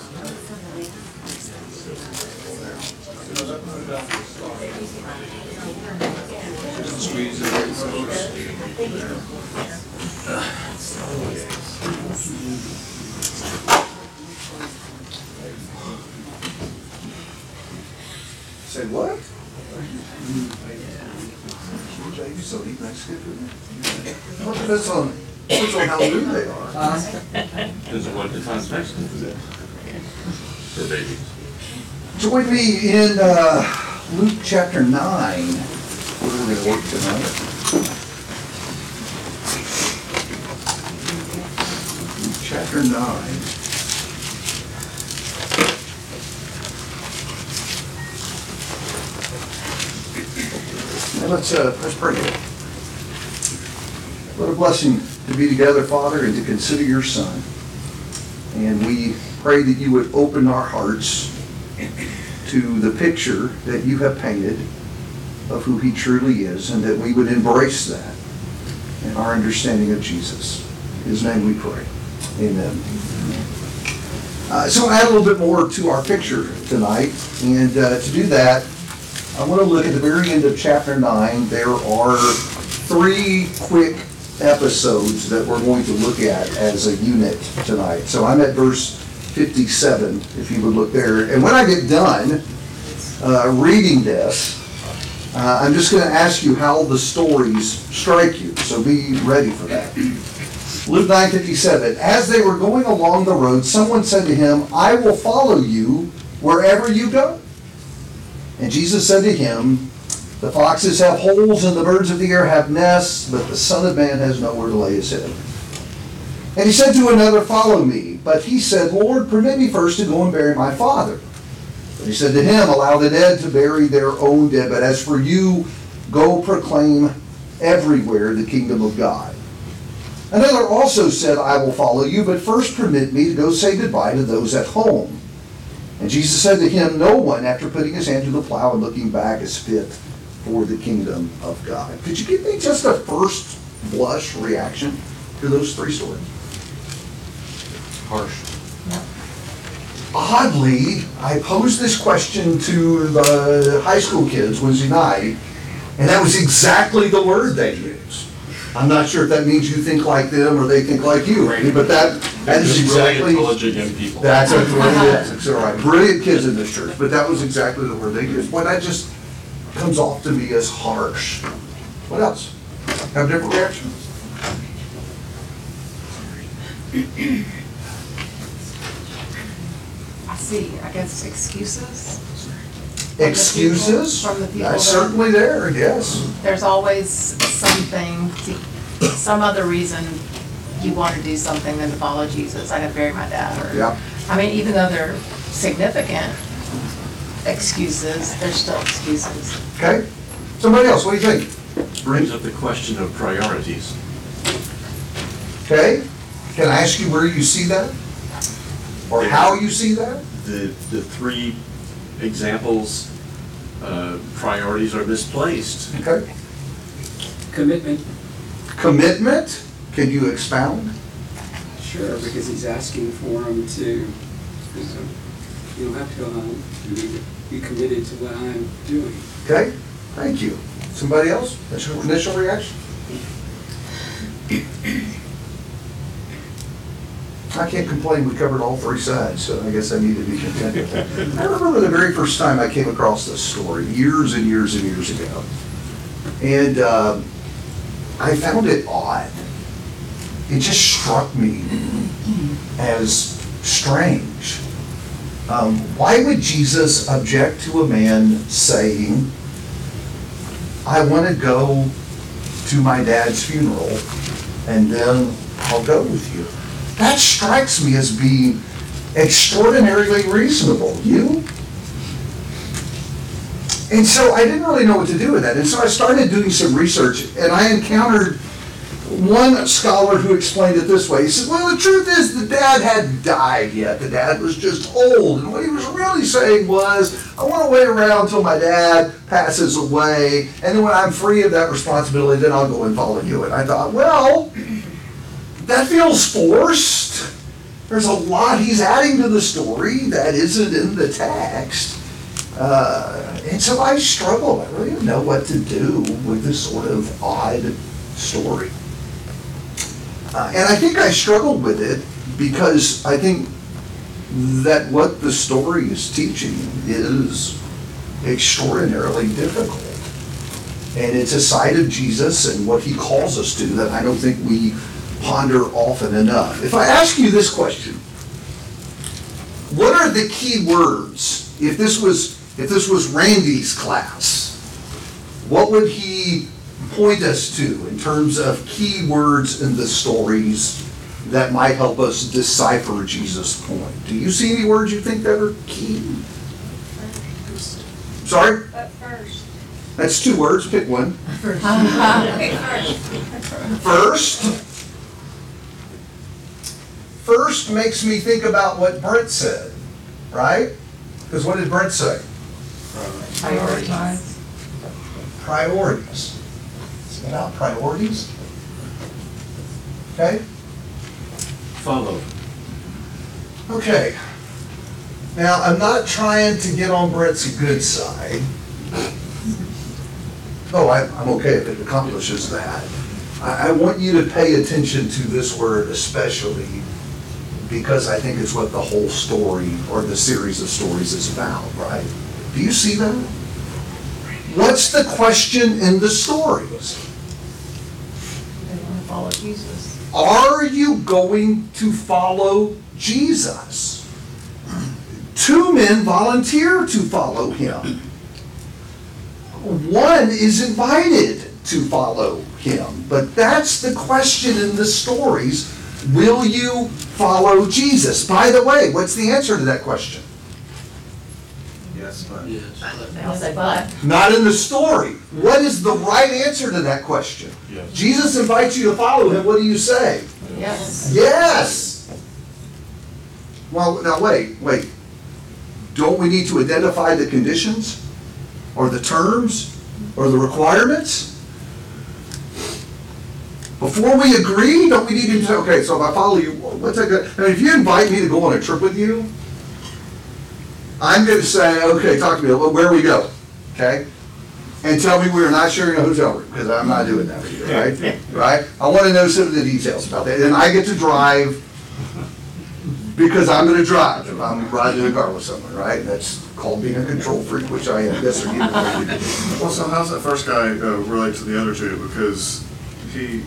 Squeeze it very close. Say what? You still eat Mexican food? Well, depends on how new they are. Depends on what defines Mexican food for babies. Join me in Luke chapter 9, where we're going to work tonight. Luke chapter 9. Now let's pray. What a blessing to be together, Father, and to consider your Son. And we pray that you would open our hearts to the picture that you have painted of who he truly is, and that we would embrace that in our understanding of Jesus. In his name we pray. Amen. So I'll add a little bit more to our picture tonight, and to do that, I want to look at the very end of chapter 9. There are 3 quick episodes that we're going to look at as a unit tonight. So I'm at verse 57, if you would look there. And when I get done reading this, I'm just going to ask you how the stories strike you. So be ready for that. Luke 9:57. As they were going along the road, someone said to him, "I will follow you wherever you go." And Jesus said to him, "The foxes have holes and the birds of the air have nests, but the Son of Man has nowhere to lay his head." And he said to another, "Follow me." But he said, "Lord, permit me first to go and bury my father." But he said to him, "Allow the dead to bury their own dead, but as for you, go proclaim everywhere the kingdom of God." Another also said, "I will follow you, but first permit me to go say goodbye to those at home." And Jesus said to him, "No one, after putting his hand to the plow and looking back, is fit for the kingdom of God." Could you give me just a first blush reaction to those 3 stories? Harsh. Oddly, I posed this question to the high school kids Wednesday night, and that was exactly the word they used. I'm not sure if that means you think like them or they think like you, but that is exactly. Intelligent young people. That's what it is. It's all right. Brilliant kids in this church, but that was exactly the word they used. Boy, that just comes off to me as harsh. What else? Have a different reaction? I see, I guess, excuses. Excuses? From the people That's that- certainly there, yes. There's always something, some other reason you want to do something than to follow Jesus. I got to bury my dad. Or, Yeah. I mean, even though they're significant excuses, they're still excuses. Okay. Somebody else, what do you think? Brings up the question of priorities. Okay. Can I ask you where you see that? Or how you see that? The 3 examples, priorities are misplaced. Okay. Commitment. Commitment? Can you expound? Sure, because he's asking for him to, you don't have to go home. Be committed to what I'm doing. Okay. Thank you. Somebody else? Initial reaction? I can't complain, we covered all 3 sides, so I guess I need to be content with that. I remember the very first time I came across this story, years and years and years ago. And I found it odd. It just struck me as strange. Why would Jesus object to a man saying, "I want to go to my dad's funeral, and then I'll go with you"? That strikes me as being extraordinarily reasonable. You? And so I didn't really know what to do with that. And so I started doing some research, and I encountered one scholar who explained it this way. He said, well, the truth is the dad hadn't died yet. The dad was just old. And what he was really saying was, I want to wait around until my dad passes away, and then when I'm free of that responsibility, then I'll go and follow you. And I thought, well, that feels forced. There's a lot he's adding to the story that isn't in the text. And so I struggle. I really didn't know what to do with this sort of odd story. And I think I struggled with it because I think that what the story is teaching is extraordinarily difficult. And it's a side of Jesus and what he calls us to that I don't think we ponder often enough. If I ask you this question, what are the key words? If this was Randy's class, what would he point us to in terms of key words in the stories that might help us decipher Jesus' point? Do you see any words you think that are key? Sorry? But first. That's 2 words. Pick one. Okay, first. First makes me think about what Brent said, right? Because what did Brent say? Prioritize. Priorities. Is it out priorities? Okay? Follow. Okay. Now, I'm not trying to get on Brent's good side. Oh, I'm okay if it accomplishes that. I want you to pay attention to this word especially because I think it's what the whole story or the series of stories is about, right? Do you see that? What's the question in the stories? They want to follow Jesus. Are you going to follow Jesus? 2 men volunteer to follow him. 1 is invited to follow him. But that's the question in the stories. Will you follow Jesus? By the way, what's the answer to that question? Yes, but. They all say but. Not in the story. What is the right answer to that question? Yes. Jesus invites you to follow him. What do you say? Yes. Yes! Well, now wait. Don't we need to identify the conditions? Or the terms? Or the requirements? Before we agree, don't we need to say, okay, so if I follow you, what's that good? I mean, if you invite me to go on a trip with you, I'm going to say, okay, talk to me, where we go, okay? And tell me we are not sharing a hotel room, because I'm not doing that with you, right? Right? I want to know some of the details about that. And I get to drive because I'm going to drive if I'm riding in a car with someone, right? That's called being a control freak, which I am. Yes, sir. Well, so how's that first guy relate to the other 2? Because he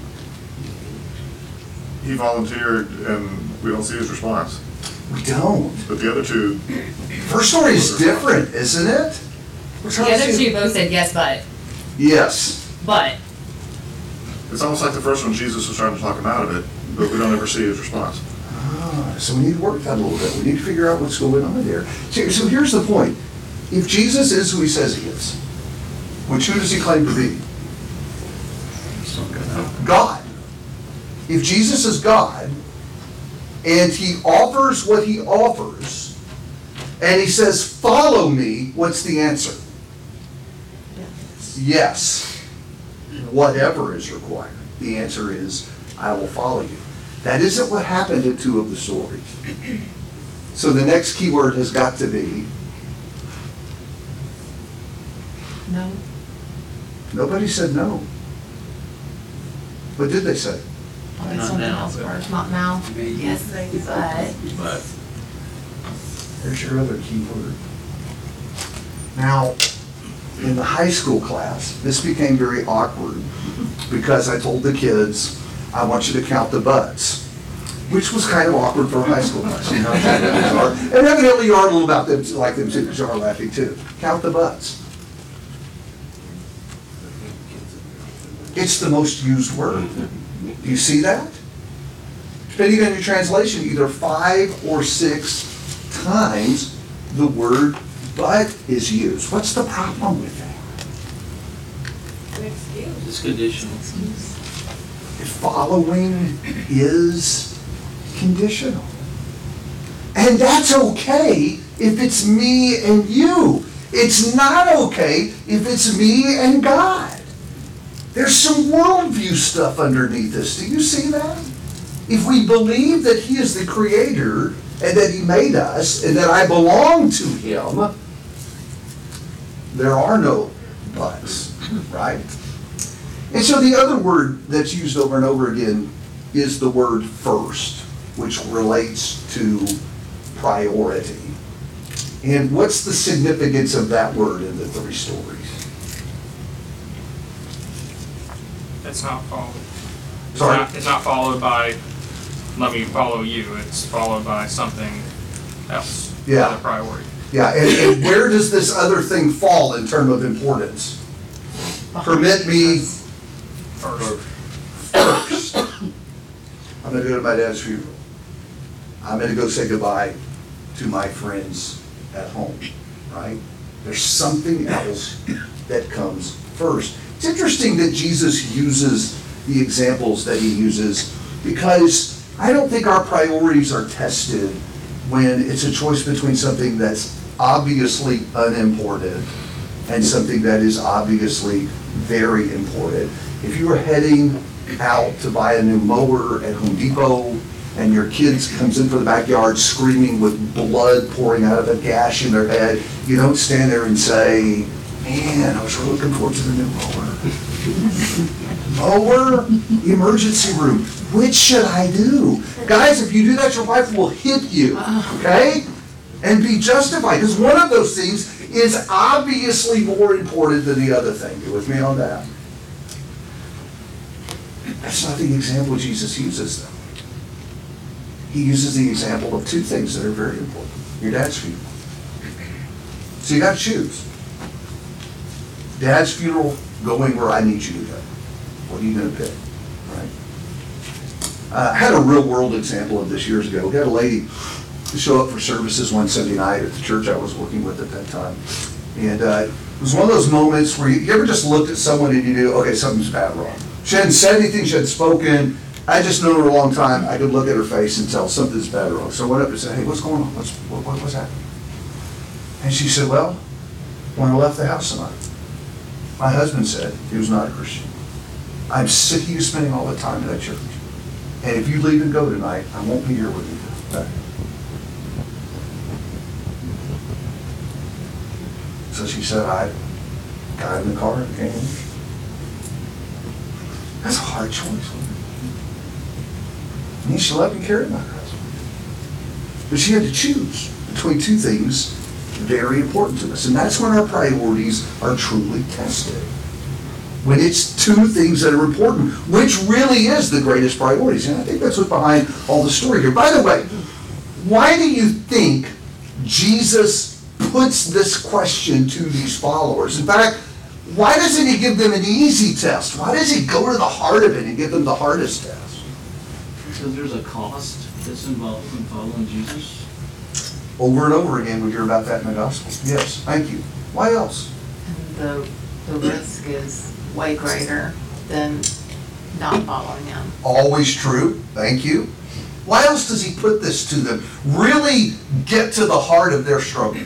volunteered and we don't see his response. We don't. But the other 2. First story is different, isn't it? We're The trying to other see- 2 both said yes, Yes. but. It's almost like the first one, Jesus was trying to talk him out of it, but we don't ever see his response. So we need to work that a little bit. We need to figure out what's going on there. So here's the point. If Jesus is who he says he is, which who does he claim to be? God. If Jesus is God, and he offers what he offers, and he says, follow me, what's the answer? Yes. Whatever is required. The answer is, I will follow you. That isn't what happened in 2 of the stories. So the next key word has got to be, No. nobody said no. What did they say? Probably Not something now, else but- first, not now. Maybe. Yes, but. But There's your other key word. Now, in the high school class, this became very awkward because I told the kids, I want you to count the butts, which was kind of awkward for a high school class. You know, and evidently you are a little about them, like them too, because you are laughing too. Count the butts. It's the most used word. Do you see that? Depending on your translation, either 5 or 6 times the word but is used. What's the problem with that? it's conditional. Following is conditional. And that's okay if it's me and you. It's not okay if it's me and God. There's some worldview stuff underneath this. Do you see that? if we believe that he is the creator and that he made us and that I belong to him, there are no buts, right? And so the other word that's used over and over again is the word first, which relates to priority. And what's the significance of that word in the three stories? It's not followed. Sorry? It's not followed by, let me follow you. It's followed by something else. Yeah. The priority. Yeah, and where does this other thing fall in terms of importance? Permit me First. first. I'm gonna go to my dad's funeral. I'm gonna go say goodbye to my friends at home, right? There's something else that comes first. It's interesting that Jesus uses the examples that he uses because I don't think our priorities are tested when it's a choice between something that's obviously unimportant and something that is obviously very important. If you were heading out to buy a new mower at Home Depot and your kids comes in from the backyard screaming with blood pouring out of a gash in their head, you don't stand there and say, man, I was really looking forward to the new mower. Mower, emergency room, which should I do? Guys, if you do that, your wife will hit you, okay? And be justified, because one of those things is obviously more important than the other thing. You with me on that? That's not the example Jesus uses, though. He uses the example of two things that are very important. Your dad's funeral. So you got to choose. Dad's funeral, going where I need you to go. What are you going to pick, right? I had a real world example of this years ago. We had a lady to show up for services one Sunday night at the church I was working with at that time. And it was one of those moments where you ever just looked at someone and you knew, okay, something's bad wrong. She hadn't said anything, she hadn't spoken. I just known her a long time. I could look at her face and tell something's bad wrong. So I went up and said, hey, what's going on? What's happening? And she said, well, when I left the house tonight, my husband said he was not a Christian. I'm sick of you spending all the time in that church. And if you leave and go tonight, I won't be here with you. Okay? So she said, I got in the car and came. That's a hard choice, wasn't it? I mean, she loved and cared about her husband. But she had to choose between two things very important to us. And that's when our priorities are truly tested. When it's two things that are important, which really is the greatest priorities. And I think that's what's behind all the story here. By the way, why do you think Jesus puts this question to these followers? In fact, why doesn't he give them an easy test? Why does he go to the heart of it and give them the hardest test? Because there's a cost that's involved in following Jesus. Over and over again we hear about that in the gospel. Yes, thank you. Why else? And the risk is way greater than not following him. Always true, thank you. Why else does he put this to them? Really get to the heart of their struggle.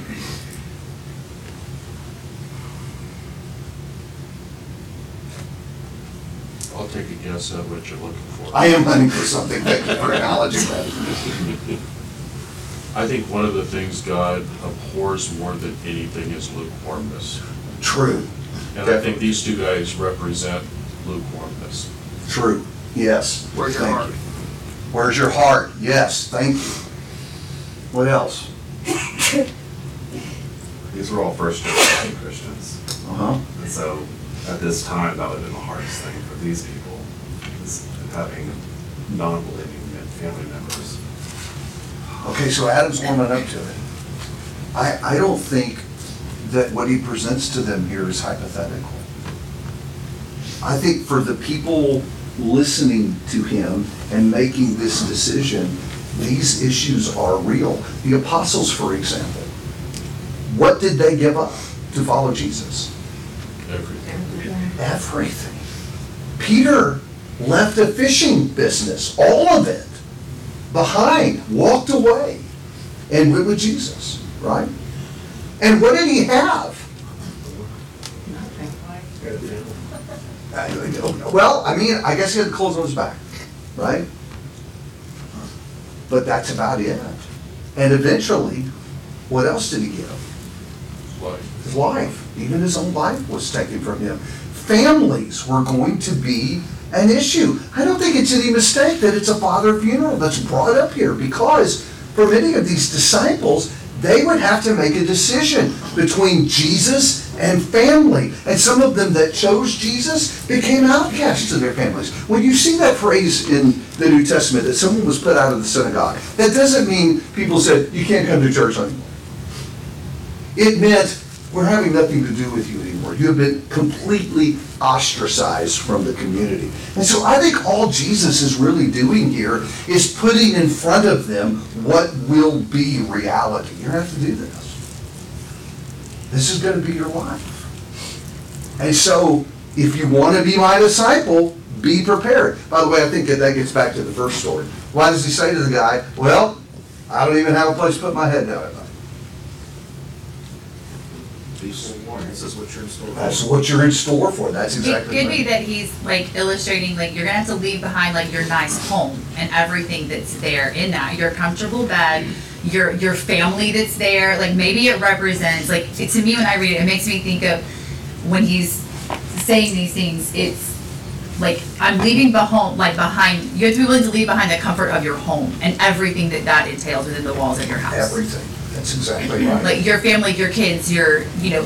I'll take a guess at what you're looking for. I am hunting for something. Thank you for acknowledging that. I think one of the things God abhors more than anything is lukewarmness. True. And I think these two guys represent lukewarmness. True. Yes. Where's your Thank heart? you. Where's your heart? Yes. Thank you. What else? These were all first-generation Christians. Uh-huh. And so at this time, that would have been the hardest thing for these people, is having non-believing family members. Okay, so Adam's warming up to it. I don't think that what he presents to them here is hypothetical. I think for the people listening to him and making this decision, these issues are real. The apostles, for example, what did they give up to follow Jesus? Everything. Everything. Peter left a fishing business, all of it, behind, walked away, and went with Jesus, right? And what did he have? Nothing. Well, I mean, I guess he had the clothes on his back, right? but that's about it. And eventually, what else did he give? His life. Even his own life was taken from him. Families were going to be an issue. I don't think it's any mistake that it's a father funeral that's brought up here, because for many of these disciples, they would have to make a decision between Jesus and family. And some of them that chose Jesus became outcasts to their families. When you see that phrase in the New Testament, that someone was put out of the synagogue, that doesn't mean people said, you can't come to church anymore. It meant, we're having nothing to do with you anymore. You have been completely ostracized from the community. And so I think all Jesus is really doing here is putting in front of them what will be reality. You're going to have to do this. This is going to be your life. And so if you want to be my disciple, be prepared. By the way, I think that gets back to the first story. Why does he say to the guy, well, I don't even have a place to put my head down at night? This is what you're in store for. That's what you're in store for. That's It exactly could right. be that he's like illustrating, like you're gonna have to leave behind like your nice home and everything that's there in that, your comfortable bed, your family that's there. Like maybe it represents, like to me when I read it, it makes me think of when he's saying these things. It's like I'm leaving behind. You have to be willing to leave behind the comfort of your home and everything that entails within the walls of your house. Everything. That's exactly right. Like your family, your kids, your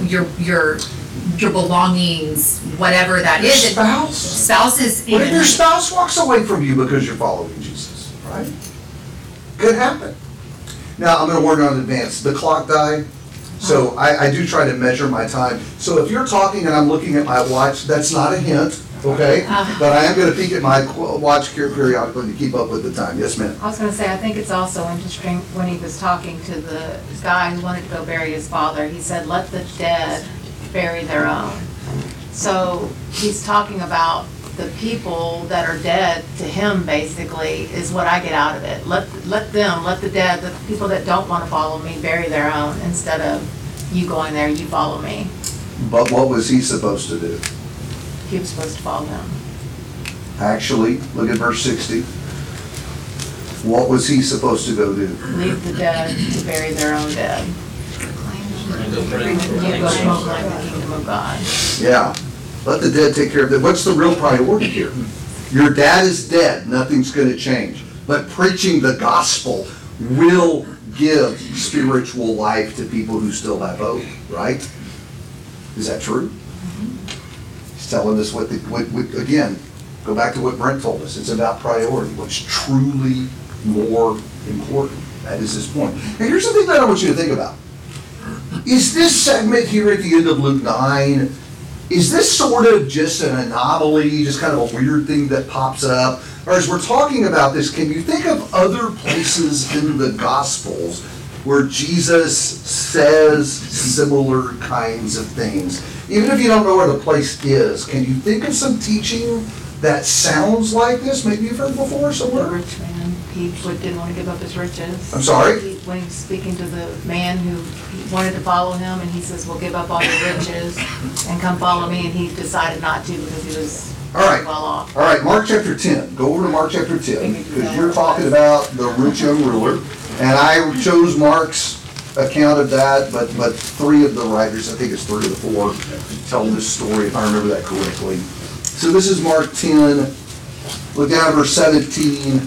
belongings, whatever that Your is. spouse. Spouses. What if your spouse walks away from you because you're following Jesus, right? Could happen. Now, I'm going to warn you in advance. The clock died, so I do try to measure my time. So if you're talking and I'm looking at my watch, that's not a hint, okay? But I am going to peek at my watch periodically to keep up with the time. Yes, ma'am. I was gonna say, I think it's also interesting, when he was talking to the guy who wanted to go bury his father, he said, let the dead bury their own. So he's talking about the people that are dead to him, basically, is what I get out of it. Let the dead, the people that don't wanna follow me, bury their own, instead of you going there, you follow me. But what was he supposed to do? He was supposed to follow him. Actually, look at verse 60. What was he supposed to go do? Leave the dead to bury their own dead. You go proclaim the kingdom of God. Yeah. Let the dead take care of it. What's the real priority here? Your dad is dead. Nothing's going to change. But preaching the gospel will give spiritual life to people who still have hope, right? Is that true? He's telling us again, go back to what Brent told us. It's about priority. What's truly more important. That is his point. And here's the thing that I want you to think about. Is this segment here at the end of Luke 9, is this sort of just an anomaly, just kind of a weird thing that pops up? Or as we're talking about this, can you think of other places in the Gospels where Jesus says similar kinds of things? Even if you don't know where the place is, can you think of some teaching that sounds like this? Maybe you've heard before The somewhere? rich man, he didn't want to give up his riches. I'm sorry? When he was speaking to the man who wanted to follow him, and he says, well, give up all your riches and come follow me, and he decided not to because he was All right. well off. All right, Mark chapter 10. Go over to Mark chapter 10, because you're talking about the rich young ruler. And I chose Mark's account of that, but three of the writers, I think it's 3 of the 4, tell this story, if I remember that correctly. So this is Mark 10. Look down at verse 17.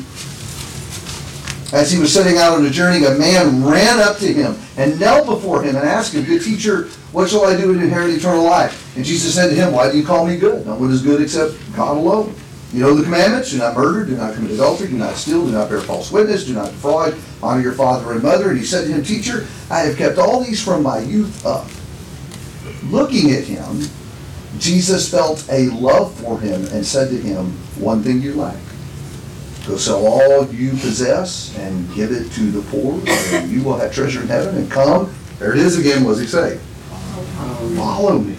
As he was setting out on a journey, a man ran up to him and knelt before him and asked him, good teacher, what shall I do to inherit eternal life? And Jesus said to him, why do you call me good? No one is good except God alone. You know the commandments: do not murder, do not commit adultery, do not steal, do not bear false witness, do not defraud, honor your father and mother. And he said to him, teacher, I have kept all these from my youth up. Looking at him, Jesus felt a love for him and said to him, one thing you lack. Go sell all you possess and give it to the poor, and you will have treasure in heaven. And come, there it is again, what does he say? Follow me.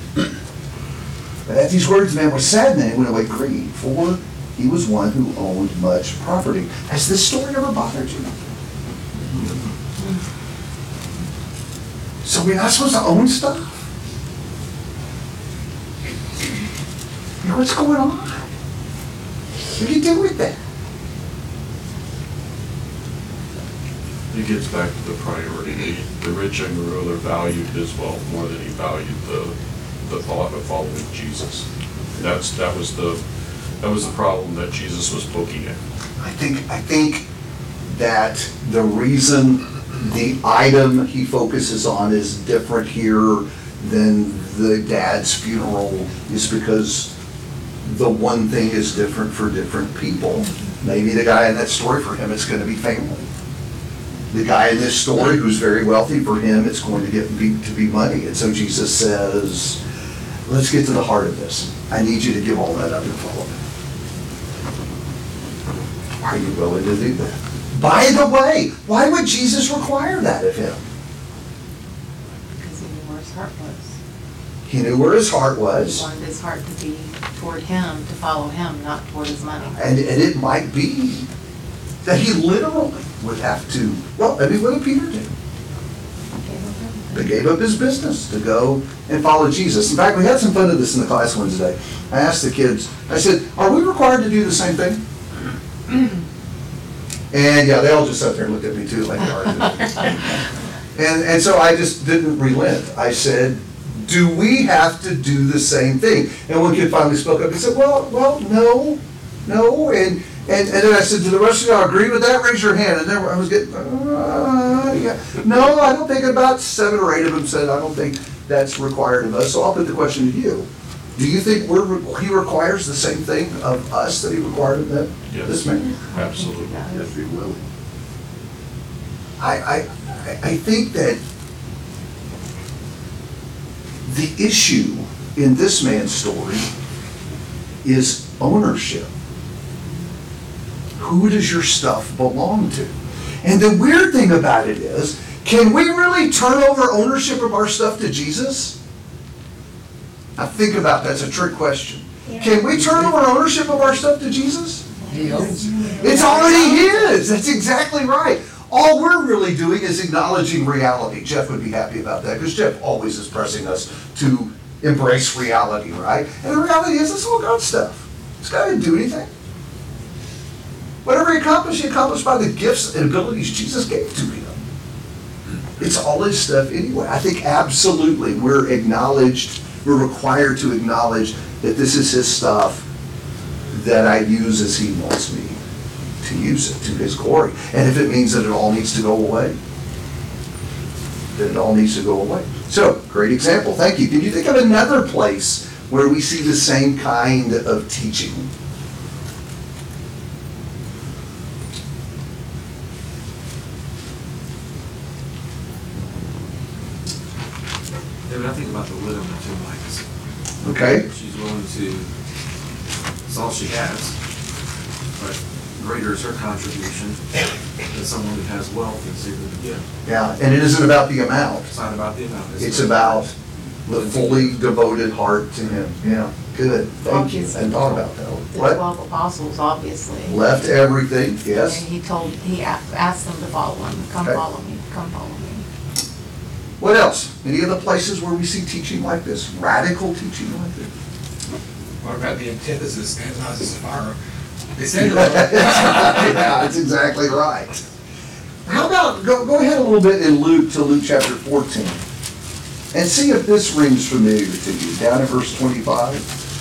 But at these words, the man was saddened and he went away grieved, for he was one who owned much property. Has this story ever bothered you? So we're not supposed to own stuff? You know, what's going on? What do you do with that? It gets back to the priority. The rich young ruler valued his wealth more than he valued the thought of following Jesus. That was the problem that Jesus was poking at. I think that the reason the item he focuses on is different here than the dad's funeral is because the one thing is different for different people. Maybe the guy in that story, for him, it's going to be family. The guy in this story who's very wealthy, for him, it's going to be money. And so Jesus says, let's get to the heart of this. I need you to give all that up and follow me. Are you willing to do that? By the way, why would Jesus require that of him? Because he knew where his heart was. He knew where his heart He was. wanted his heart to be toward him, to follow him, not toward his money. And it might be that he literally would have to, well, I mean, what did Peter do? They gave up his business to go and follow Jesus. In fact, we had some fun of this in the class Wednesday. I asked the kids, I said, are we required to do the same thing? And yeah, they all just sat there and looked at me too like they are. And so I just didn't relent. I said, do we have to do the same thing? And one kid finally spoke up. He said, well, no. And then I said, do the rest of y'all agree with that? Raise your hand. And then I was getting, yeah. No, I don't think about 7 or 8 of them said, I don't think that's required of us. So I'll put the question to you. Do you think he requires the same thing of us that he required of them? Yes. This man? Absolutely. If he will. I think that the issue in this man's story is ownership. Who does your stuff belong to? And the weird thing about it is, can we really turn over ownership of our stuff to Jesus? Now think about that. That's a trick question. Can we turn over ownership of our stuff to Jesus? He owns it. It's already his. That's exactly right. All we're really doing is acknowledging reality. Jeff would be happy about that because Jeff always is pressing us to embrace reality, right? And the reality is, it's all God's stuff. This guy didn't do anything. Whatever he accomplished by the gifts and abilities Jesus gave to him. It's all his stuff anyway. I think absolutely we're required to acknowledge that this is his stuff that I use as he wants me to use it to his glory. And if it means that it all needs to go away, then it all needs to go away. So, great example. Thank you. Can you think of another place where we see the same kind of teaching? Yeah, but I think about the widow in the two lights. Okay? She's willing to, it's all she has, but greater is her contribution than someone who has wealth and is able to give. Yeah, and it isn't about the amount. It's not about the amount. It's about the fully devoted heart to him. Yeah, good. Thank you. I hadn't thought about that. The What? 12 apostles, obviously. Left everything, And yes. he asked them to follow him. Come Okay. follow me, come follow me. What else? Any other places where we see teaching like this? Radical teaching like this? What about the antithesis, Ananias and Sapphira? They said Yeah, that's exactly right. How about, go ahead a little bit in Luke to Luke chapter 14 and see if this rings familiar to you. Down in verse 25.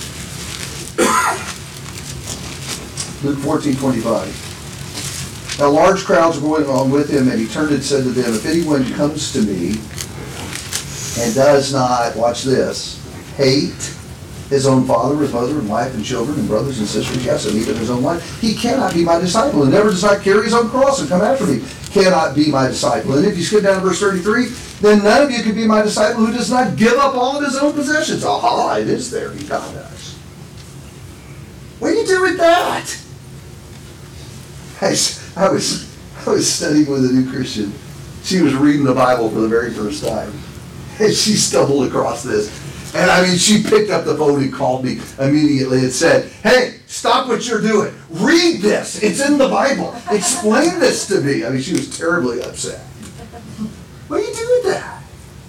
Luke 14:25. Now large crowds were going on with him, and he turned and said to them, if anyone comes to me and does not, watch this, hate his own father, his mother, and wife, and children, and brothers and sisters, yes, and even his own life, he cannot be my disciple. And never does not carry his own cross and come after me, cannot be my disciple. And if you skip down to verse 33, then none of you can be my disciple who does not give up all of his own possessions. Aha, it is there. He got us. What do you do with that? I was studying with a new Christian. She was reading the Bible for the very first time. And she stumbled across this. And I mean, she picked up the phone and called me immediately and said, hey, stop what you're doing. Read this. It's in the Bible. Explain this to me. I mean, she was terribly upset. What do you do with that?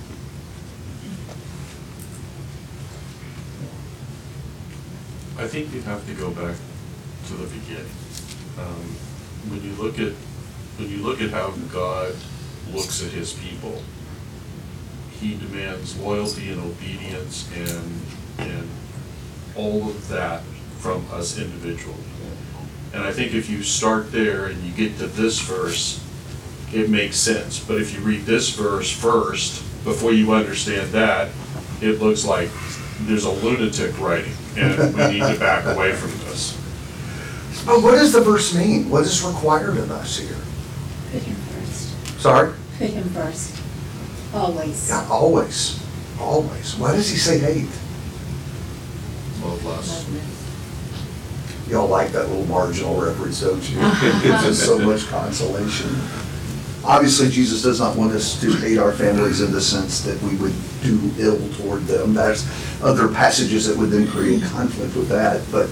I think you have to go back to the beginning. When you look at when you look at how God looks at his people, he demands loyalty and obedience and all of that from us individually. And I think if you start there and you get to this verse, it makes sense. But if you read this verse first, before you understand that, it looks like there's a lunatic writing, and we need to back away from this. But what does the verse mean? What is required of us here? Put him first. Sorry? Put him first. Always. Yeah, always. Always. Why does he say hate? Love less. Y'all like that little marginal reference, don't you? It gives us so much consolation. Obviously, Jesus does not want us to hate our families in the sense that we would do ill toward them. There's other passages that would then create conflict with that. But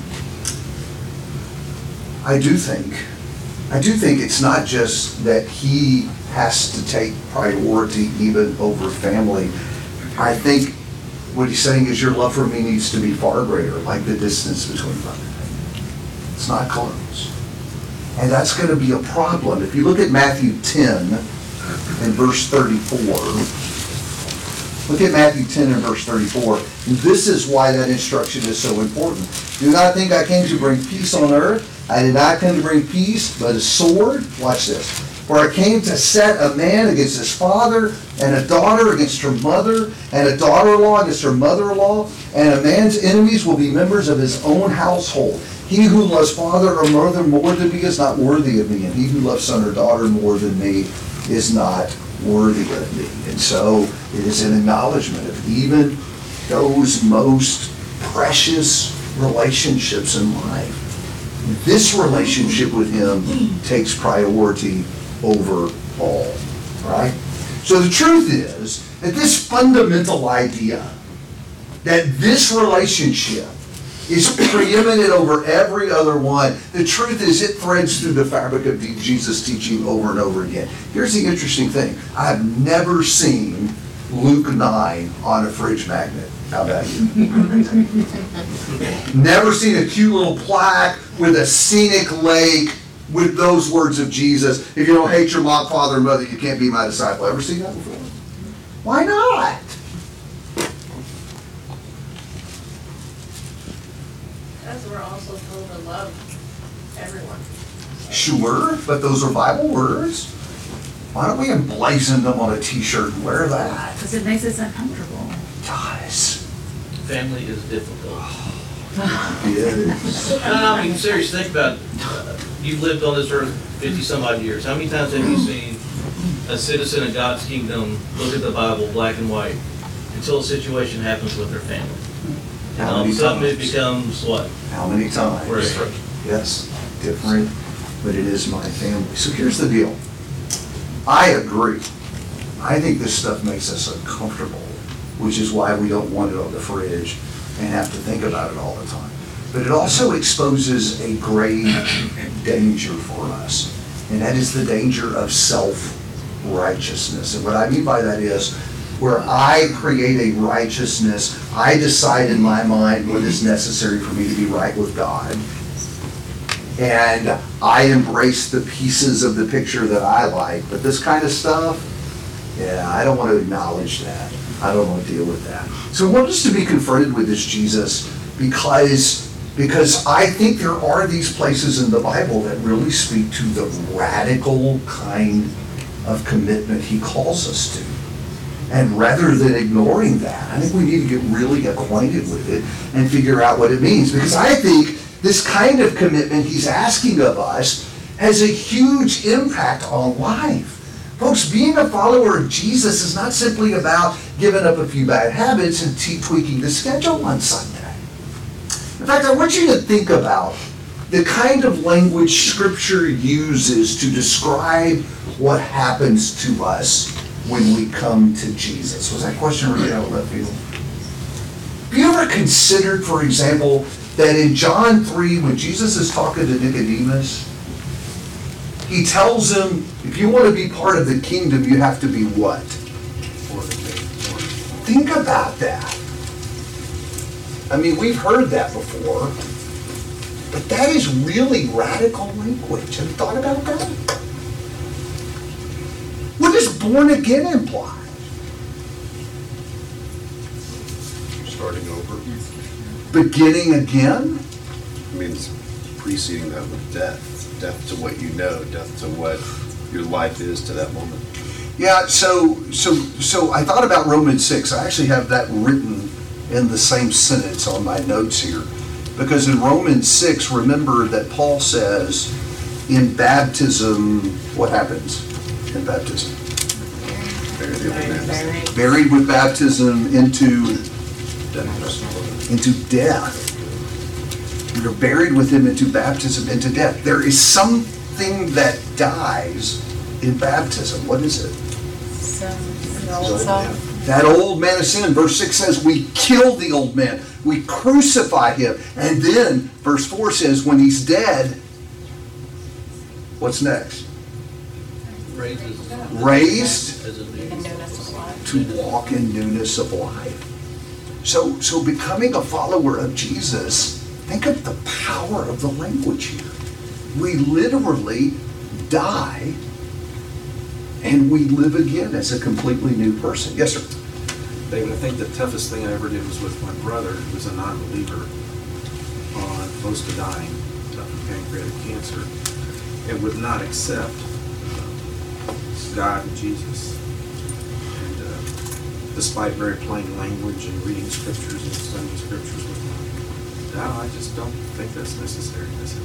I do think it's not just that he has to take priority even over family. I think what he's saying is your love for me needs to be far greater, like the distance between brother and family. It's not close. And that's going to be a problem. If you look at Matthew 10 and verse 34, look at Matthew 10 and verse 34. And this is why that instruction is so important. Do not think I came to bring peace on earth. I did not come to bring peace, but a sword. Watch this. For I came to set a man against his father, and a daughter against her mother, and a daughter-in-law against her mother-in-law, and a man's enemies will be members of his own household. He who loves father or mother more than me is not worthy of me, and he who loves son or daughter more than me is not worthy of me. And so it is an acknowledgement of even those most precious relationships in life. This relationship with him takes priority over all, right? So the truth is that this fundamental idea that this relationship is preeminent over every other one, the truth is it threads through the fabric of Jesus' teaching over and over again. Here's the interesting thing. I've never seen Luke 9 on a fridge magnet. How about you? Never seen a cute little plaque with a scenic lake with those words of Jesus. If you don't hate your mom, father, and mother, you can't be my disciple. Ever seen that before? Why not? Because we're also told to love everyone. Sure, but those are Bible words. Why don't we emblazon them on a t-shirt and wear that? Because it makes us uncomfortable. Guys. Family is difficult. Yes. I mean, seriously, think about it. You've lived on this earth 50 some odd years. How many times have you seen a citizen of God's kingdom look at the Bible black and white until a situation happens with their family? And all of a sudden it becomes what? How many times? Right. Yes, different, but it is my family. So here's the deal. I agree. I think this stuff makes us uncomfortable, which is why we don't want it on the fridge and have to think about it all the time. But it also exposes a grave danger for us, and that is the danger of self-righteousness. And what I mean by that is, where I create a righteousness, I decide in my mind what is necessary for me to be right with God, and I embrace the pieces of the picture that I like. But this kind of stuff, yeah, I don't want to acknowledge that. I don't want to deal with that. So I want us to be confronted with this Jesus because I think there are these places in the Bible that really speak to the radical kind of commitment he calls us to. And rather than ignoring that, I think we need to get really acquainted with it and figure out what it means. Because I think this kind of commitment he's asking of us has a huge impact on life. Folks, being a follower of Jesus is not simply about giving up a few bad habits and tweaking the schedule on Sunday. In fact, I want you to think about the kind of language Scripture uses to describe what happens to us when we come to Jesus. Was that question really out of left field? Have you ever considered, for example, that in John 3, when Jesus is talking to Nicodemus, he tells him, if you want to be part of the kingdom, you have to be what? Think about that. I mean, we've heard that before, but that is really radical language. Have you thought about that? born again imply? Starting over. Beginning again? It means preceding that with death. Death to what you know, death to what your life is to that moment. Yeah, so I thought about Romans 6. I actually have that written in the same sentence on my notes here. Because in Romans 6, remember that Paul says, in baptism, what happens in baptism? Buried with baptism into death. We are buried with him into baptism, into death. There is something that dies in baptism. What is it? That old man of sin. Verse 6 says we kill the old man. We crucify him. And then verse 4 says when he's dead, what's next? Raised to walk in newness of life. So becoming a follower of Jesus, think of the power of the language here. We literally die and we live again as a completely new person. Yes, sir. David, I think the toughest thing I ever did was with my brother, who was a non-believer, close to dying of pancreatic cancer, and would not accept God and Jesus. And despite very plain language and reading scriptures and studying scriptures with him, no, I just don't think that's necessary.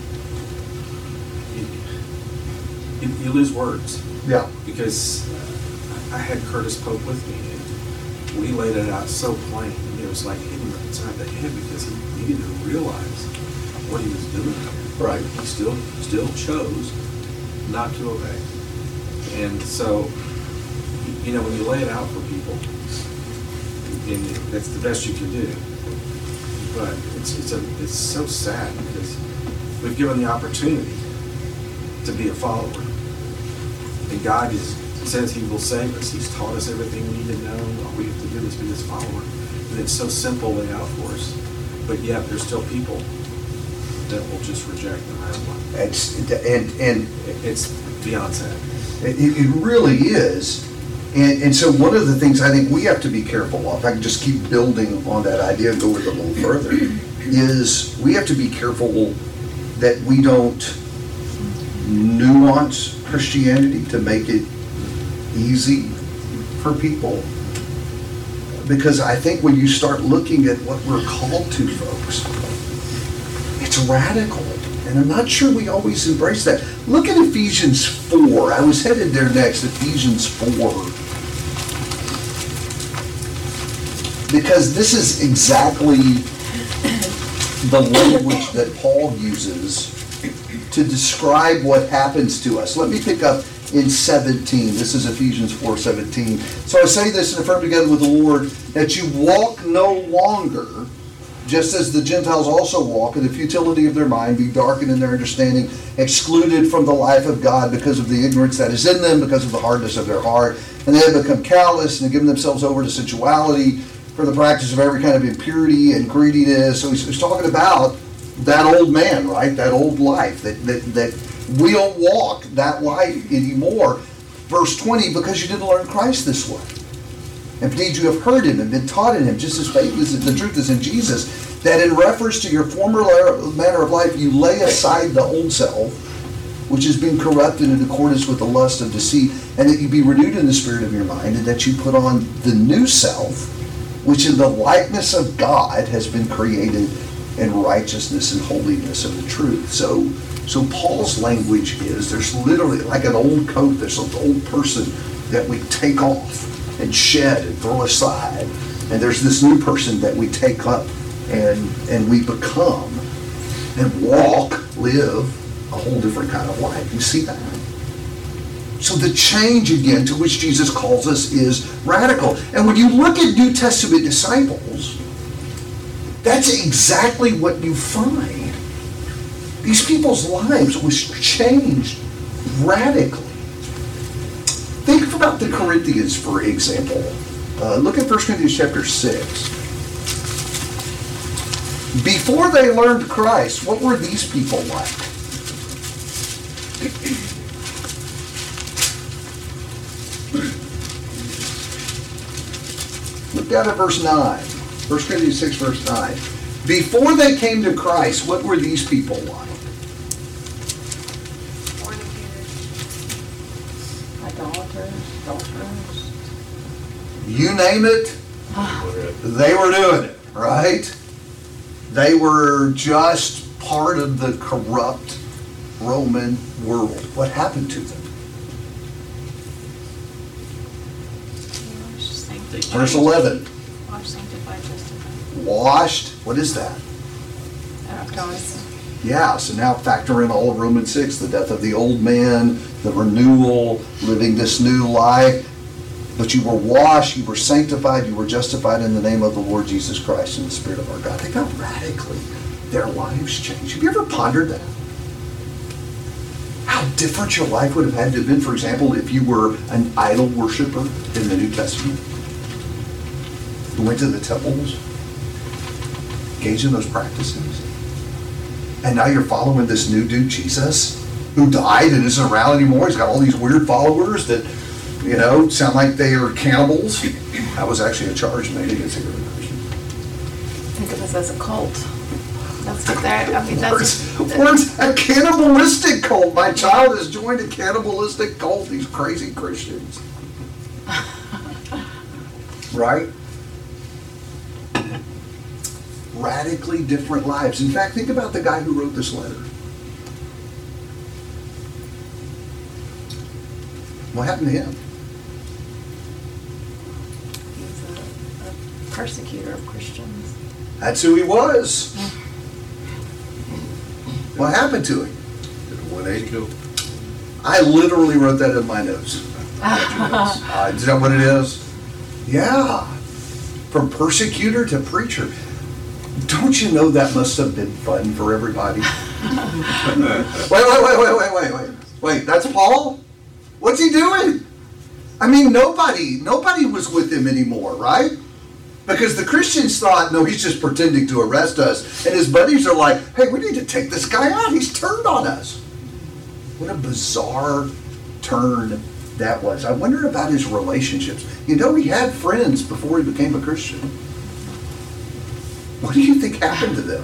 You lose words. Yeah. Because I had Curtis Pope with me, and we laid it out so plain. And it was like hitting him inside the head because he needed to realize what he was doing. Right. He still chose not to obey. And so, when you lay it out for people, and that's the best you can do. But it's so sad because we've given the opportunity to be a follower. And God says he will save us. He's taught us everything we need to know. All we have to do is be his follower. And it's so simple laid out for us. But yet there's still people that will just reject no matter what. It's beyond sad. It really is. And so one of the things I think we have to be careful of, I can just keep building on that idea and go with it a little further, is we have to be careful that we don't nuance Christianity to make it easy for people. Because I think when you start looking at what we're called to, folks, it's radical. And I'm not sure we always embrace that. Look at Ephesians 4. I was headed there next, Ephesians 4. Because this is exactly the language that Paul uses to describe what happens to us. Let me pick up in 17. This is Ephesians 4:17. So I say this and affirm together with the Lord, that you walk no longer, just as the Gentiles also walk in the futility of their mind, be darkened in their understanding, excluded from the life of God because of the ignorance that is in them, because of the hardness of their heart. And they have become callous and have given themselves over to sensuality, for the practice of every kind of impurity and greediness. So he's talking about that old man, right? That old life, that we don't walk that life anymore. Verse 20, because you didn't learn Christ this way. Indeed, you have heard him and been taught in him, just as faith is the truth is in Jesus, that in reference to your former manner of life, you lay aside the old self, which has been corrupted in accordance with the lust of deceit, and that you be renewed in the spirit of your mind, and that you put on the new self, which in the likeness of God has been created in righteousness and holiness of the truth. So Paul's language is, there's literally like an old coat, there's an old person that we take off and shed and throw aside. And there's this new person that we take up and we become and walk, live a whole different kind of life. You see that? So the change again to which Jesus calls us is radical. And when you look at New Testament disciples, that's exactly what you find. These people's lives was changed radically. Think about the Corinthians, for example. Look at 1 Corinthians chapter 6. Before they learned Christ, what were these people like? Look down at verse 9. 1 Corinthians 6, verse 9. Before they came to Christ, what were these people like? Idolaters, adulterers. You name it, they were doing it, right? They were just part of the corrupt Roman world. What happened to them? Verse 11. Washed, sanctified, justified. Washed, what is that? Baptized. Yeah, so now factor in all of Romans 6, the death of the old man, the renewal, living this new life. But you were washed, you were sanctified, you were justified in the name of the Lord Jesus Christ and the Spirit of our God. Think how radically their lives changed. Have you ever pondered that? How different your life would have had to have been, for example, if you were an idol worshiper in the New Testament? Who went to the temples, engaged in those practices. And now you're following this new dude, Jesus, who died and isn't around anymore. He's got all these weird followers that, you know, sound like they are cannibals. That was actually a charge made against the early Christians. Think of us as a cult. That's what they're, I mean, that's. Words, a cannibalistic cult. My child has joined a cannibalistic cult, these crazy Christians. Right? Radically different lives. In fact, think about the guy who wrote this letter. What happened to him? He's a persecutor of Christians. That's who he was. What happened to him? Did a 180. I literally wrote that in my notes. Is that what it is? Yeah. From persecutor to preacher. Don't you know that must have been fun for everybody? Wait, that's Paul? What's he doing? I mean, nobody was with him anymore, right? Because the Christians thought, no, he's just pretending to arrest us. And his buddies are like, hey, we need to take this guy out. He's turned on us. What a bizarre turn that was. I wonder about his relationships. You know, he had friends before he became a Christian. What do you think happened to them?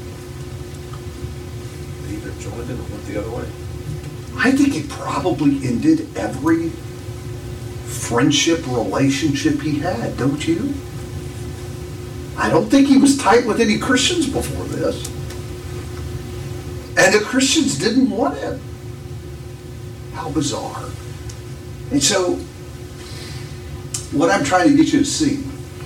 They either joined him or went the other way. I think it probably ended every friendship, relationship he had, don't you? I don't think he was tight with any Christians before this. And the Christians didn't want him. How bizarre. And so, what I'm trying to get you to see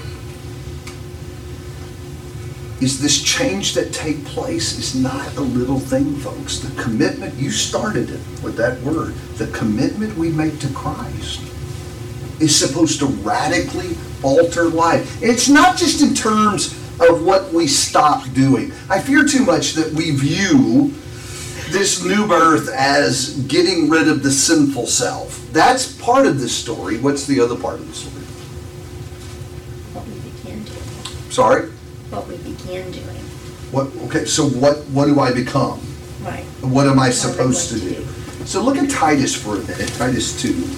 is this change that take place is not a little thing, folks. The commitment, you started it with that word, the commitment we make to Christ is supposed to radically alter life. It's not just in terms of what we stop doing. I fear too much that we view this new birth as getting rid of the sinful self. That's part of this story. What's the other part of the story? What we began doing. Sorry? What we began doing. Okay, so what do I become? Right. What am I supposed to do? So look at Titus for a minute, Titus 2.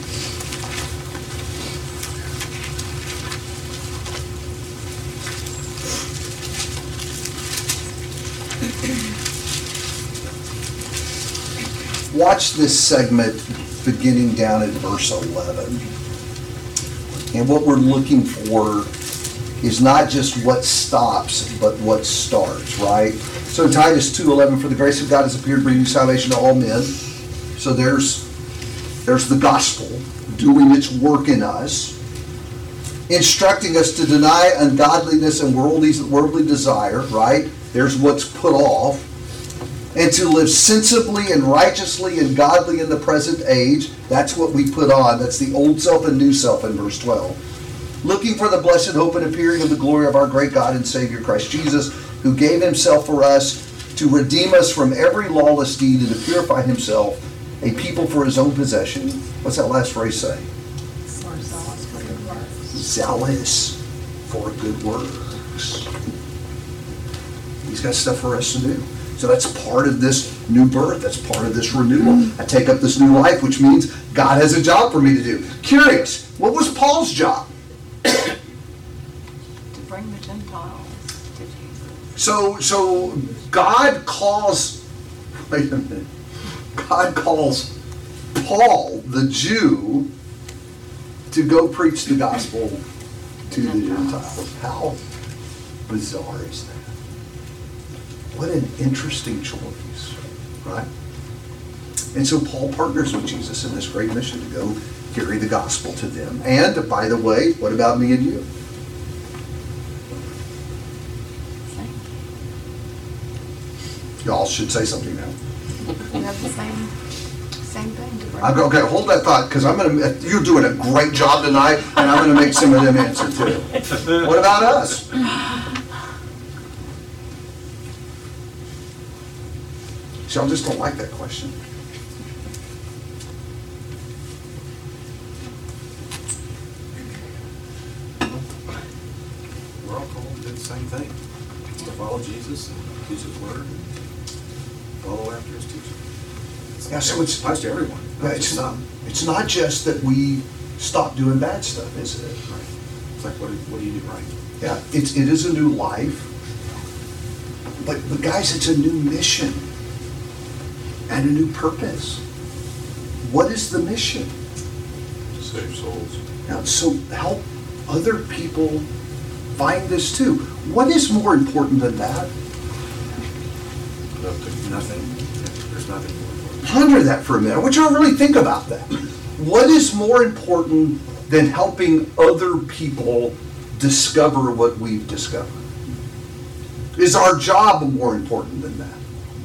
Watch this segment beginning down at verse 11. And what we're looking for is not just what stops, but what starts, right? So Titus 2:11, for the grace of God has appeared, bringing salvation to all men. So there's the gospel doing its work in us, instructing us to deny ungodliness and worldly desire, right? There's what's put off. And to live sensibly and righteously and godly in the present age. That's what we put on. That's the old self and new self in verse 12. Looking for the blessed hope and appearing of the glory of our great God and Savior Christ Jesus, who gave himself for us to redeem us from every lawless deed and to purify himself a people for his own possession. What's that last phrase say? Zealous for good works. Zealous for good works. He's got stuff for us to do. So that's part of this new birth. That's part of this renewal. I take up this new life, which means God has a job for me to do. Curious, what was Paul's job? bring the Gentiles to Jesus. So God calls, wait a minute, God calls Paul, the Jew, to go preach the gospel to the Gentiles. How bizarre is that? What an interesting choice, right? And so Paul partners with Jesus in this great mission to go carry the gospel to them. And, by the way, what about me and you? Y'all should say something now. We have the same thing to bring. Okay, hold that thought, because you're doing a great job tonight, and I'm going to make some of them answer too. What about us? Y'all just don't like that question. We're all called to do the same thing, to follow Jesus and teach His word and follow after His teaching. Yeah, so it applies to everyone. It's not just that we stop doing bad stuff, is it? Right. It's like, what do you do right? Yeah, it is a new life. But guys, it's a new mission and a new purpose. What is the mission? Save souls. Now, so help other people find this too. What is more important than that? Nothing. There's nothing more important. Ponder that for a minute. I want you to really think about that. What is more important than helping other people discover what we've discovered? Is our job more important than that?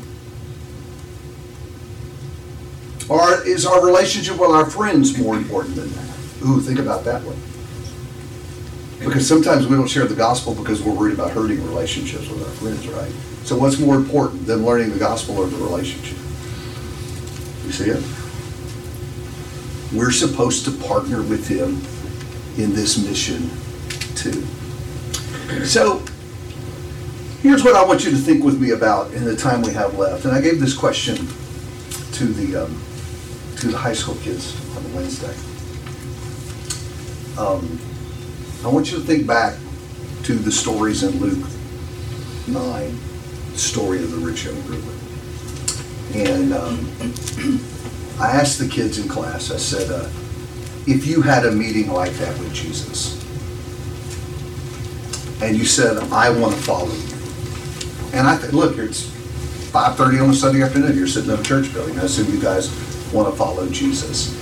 Or is our relationship with our friends more important than that? Ooh, think about that one. Because sometimes we don't share the gospel because we're worried about hurting relationships with our friends, right? So what's more important than learning the gospel or the relationship? You see it? We're supposed to partner with Him in this mission too. So here's what I want you to think with me about in the time we have left. And I gave this question to the high school kids on Wednesday. I want you to think back to the stories in Luke 9, the story of the rich young ruler. And I asked the kids in class, I said, if you had a meeting like that with Jesus, and you said, I want to follow you. And I think, look, it's 5:30 on a Sunday afternoon, you're sitting in a church building, I assume you guys want to follow Jesus.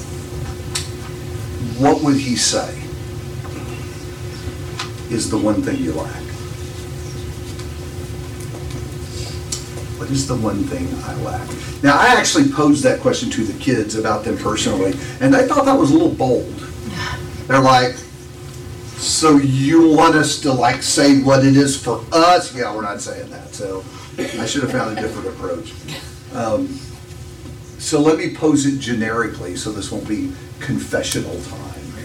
What would he say is the one thing you lack? What is the one thing I lack? Now, I actually posed that question to the kids about them personally, and they thought that was a little bold. They're like, so you want us to like say what it is for us? Yeah, we're not saying that, so I should have found a different approach. So let me pose it generically, so this won't be confessional time.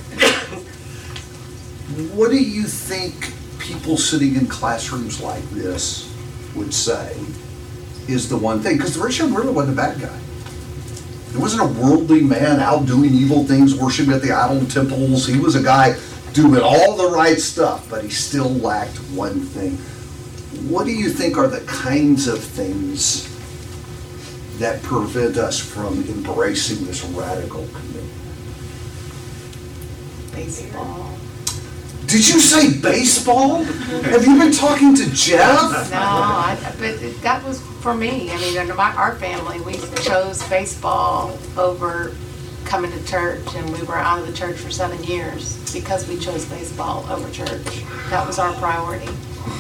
What do you think people sitting in classrooms like this would say is the one thing? Because the rich young ruler wasn't a bad guy. He wasn't a worldly man out doing evil things, worshiping at the idol temples. He was a guy doing all the right stuff, but he still lacked one thing. What do you think are the kinds of things that prevent us from embracing this radical commitment? Baseball. Did you say baseball? Have you been talking to Jeff? No, but that was for me. I mean, under our family, we chose baseball over coming to church, and we were out of the church for 7 years because we chose baseball over church. That was our priority.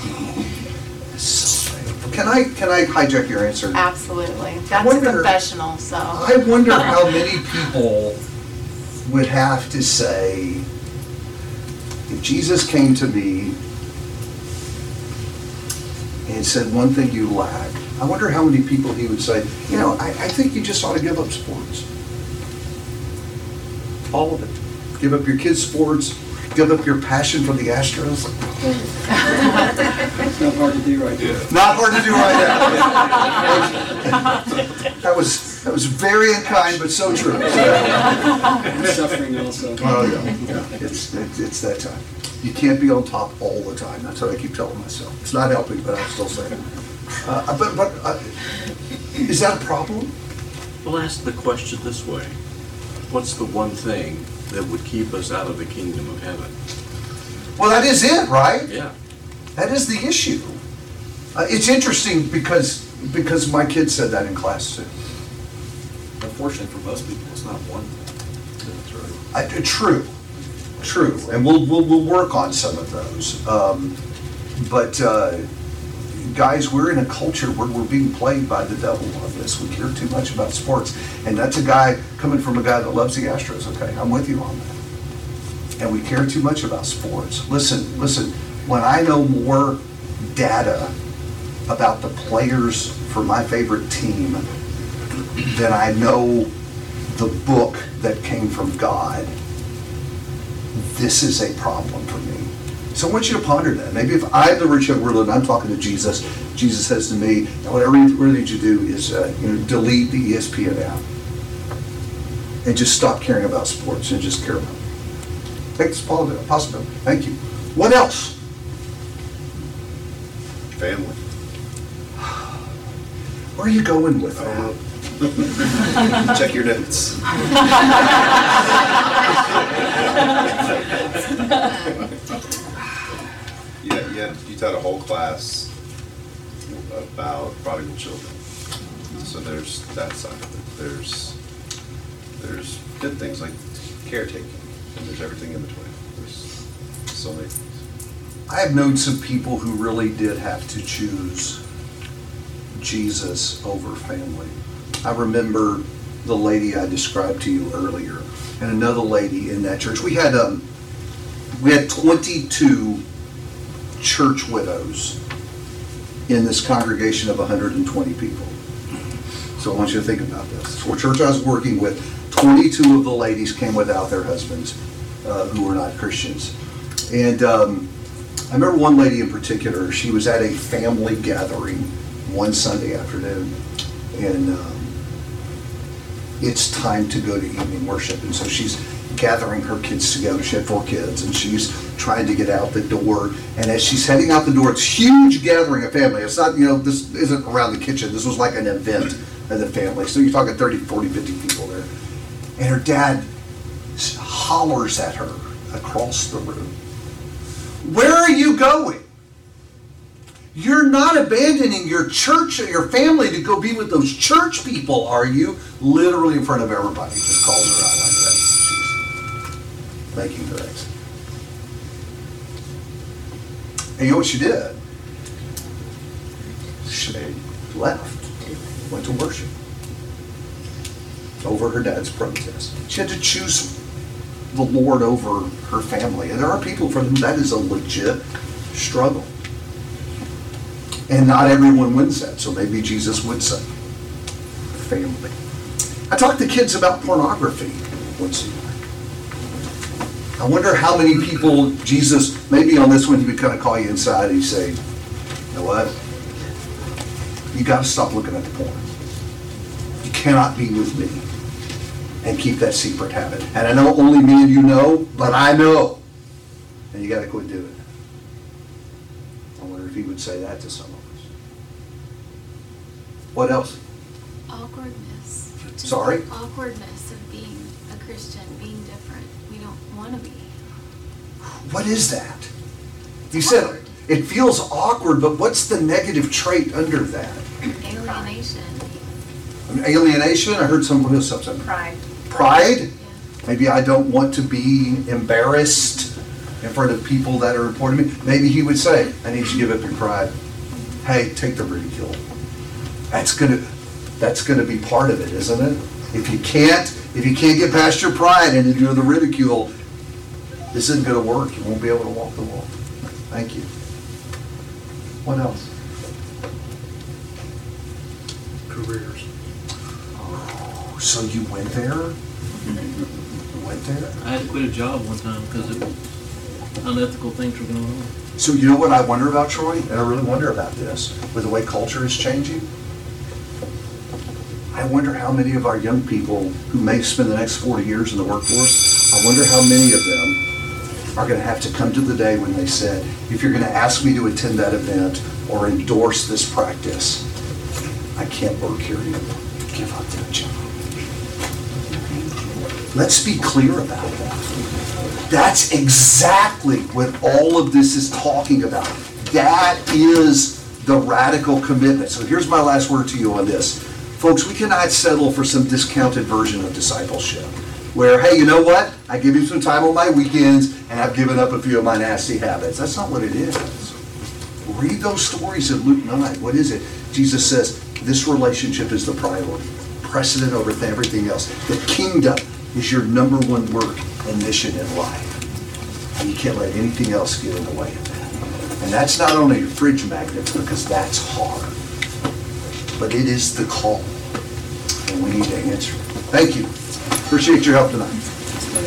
Can I hijack your answer? Absolutely. That's a confessional, so. I wonder how many people would have to say, if Jesus came to me and said one thing you lack, I wonder how many people he would say, you know, I think you just ought to give up sports. All of it. Give up your kids' sports, give up your passion for the Astros. It's not hard to do right now. Not hard to do right now. That was That was very unkind, but so true. I'm suffering also. Oh, yeah, it's that time. You can't be on top all the time. That's what I keep telling myself. It's not helping, but I'm still saying it. But is that a problem? Well, ask the question this way. What's the one thing that would keep us out of the kingdom of heaven? Well, that is it, right? Yeah. That is the issue. It's interesting because my kid said that in class too. Unfortunately, for most people, it's not one thing. True, and we'll work on some of those. But guys, we're in a culture where we're being played by the devil on this. We care too much about sports, and that's a guy coming from a guy that loves the Astros. Okay, I'm with you on that. And we care too much about sports. Listen. When I know more data about the players for my favorite team than I know the book that came from God, this is a problem for me. So I want you to ponder that. Maybe if I'm the rich young ruler and I'm talking to Jesus, Jesus says to me, whatever you need to do is delete the ESPN app and just stop caring about sports and just care about it. Take this possibility. Thank you. What else? Family. Where are you going with that? Check your notes. You taught a whole class about prodigal children. So there's that side of it. There's good things like caretaking, and there's everything in between. There's so many things. I have known some people who really did have to choose Jesus over family. I remember the lady I described to you earlier, and another lady in that church. We had 22 church widows in this congregation of 120 people. So I want you to think about this. For a church I was working with, 22 of the ladies came without their husbands who were not Christians. And I remember one lady in particular, she was at a family gathering one Sunday afternoon, and it's time to go to evening worship. And so she's gathering her kids together. She had 4 kids, and she's trying to get out the door. And as she's heading out the door, it's a huge gathering of family. It's not, this isn't around the kitchen. This was like an event of the family. So you're talking 30, 40, 50 people there. And her dad hollers at her across the room. Where are you going? You're not abandoning your church or your family to go be with those church people, are you? Literally in front of everybody. Just calls her out like that. She's making her exit. And you know what she did? She left. Went to worship. Over her dad's protest. She had to choose the Lord over her family. And there are people for whom that is a legit struggle. And not everyone wins that. So maybe Jesus would say, family. I talk to kids about pornography once a year. I wonder how many people Jesus, maybe on this one he would kind of call you inside and he'd say, you know what? You got to stop looking at the porn. You cannot be with me and keep that secret habit. And I know only me and you know, but I know. And you got to quit doing it. I wonder if he would say that to some of us. What else? Awkwardness. Just Sorry? the awkwardness of being a Christian, being different. We don't want to be. What is that? You said it feels awkward, but what's the negative trait under that? Alienation. Alienation? I heard someone else say something. Pride. Pride? Yeah. Maybe I don't want to be embarrassed in front of people that are important to me. Maybe he would say, I need you to give up your pride. Hey, take the ridicule. That's gonna be part of it, isn't it? If you can't get past your pride and endure the ridicule, this isn't gonna work. You won't be able to walk the walk. Thank you. What else? Careers. Oh, so you went there? You went there? I had to quit a job one time because unethical things were going on. So you know what I wonder about, Troy? And I really wonder about this, with the way culture is changing? I wonder how many of our young people who may spend the next 40 years in the workforce, I wonder how many of them are going to have to come to the day when they said, if you're going to ask me to attend that event or endorse this practice, I can't work here anymore. Give up that job. Let's be clear about that. That's exactly what all of this is talking about. That is the radical commitment. So here's my last word to you on this. Folks, we cannot settle for some discounted version of discipleship where, hey, you know what? I give you some time on my weekends and I've given up a few of my nasty habits. That's not what it is. Read those stories in Luke 9. What is it? Jesus says, this relationship is the priority, precedent over everything else. The kingdom is your number one work and mission in life. And you can't let anything else get in the way of that. And that's not only your fridge magnet, because that's hard, but it is the call. And we need to answer it. Thank you. Appreciate your help tonight.